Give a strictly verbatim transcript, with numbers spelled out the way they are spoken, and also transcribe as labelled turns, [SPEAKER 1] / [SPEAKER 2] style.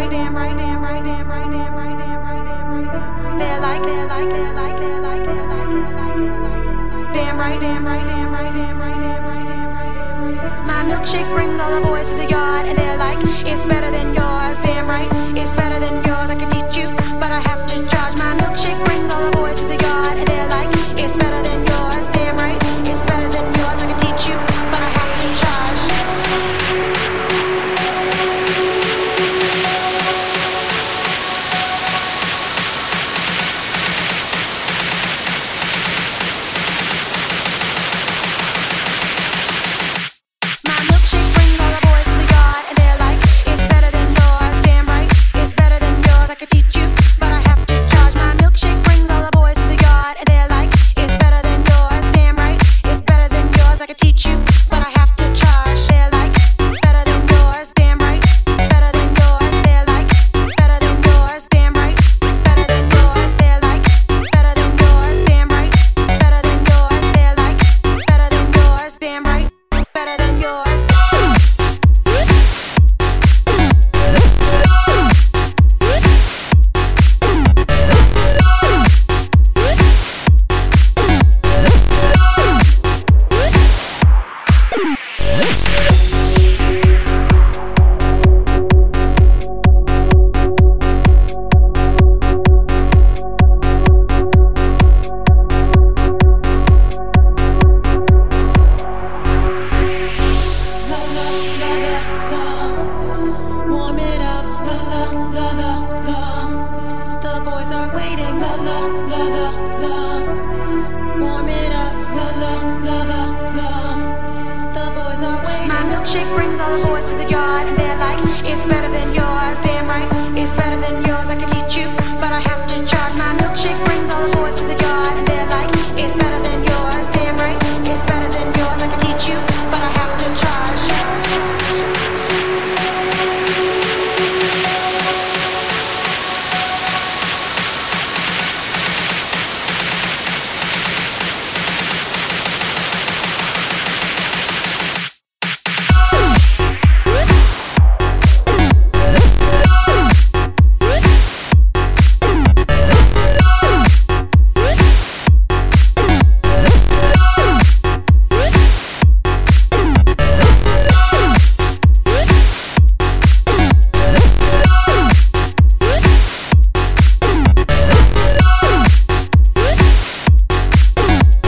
[SPEAKER 1] right, damn right, damn right, damn right, damn right, damn right, damn right, damn right. They're like, they're like, they're like, they're like, they're like, they're like, they're like, they're like. Damn right, damn right, damn right, damn right, damn right, damn right, damn right, damn right. My milkshake brings all the boys to the yard, and they're like, it's better than yours. Damn right.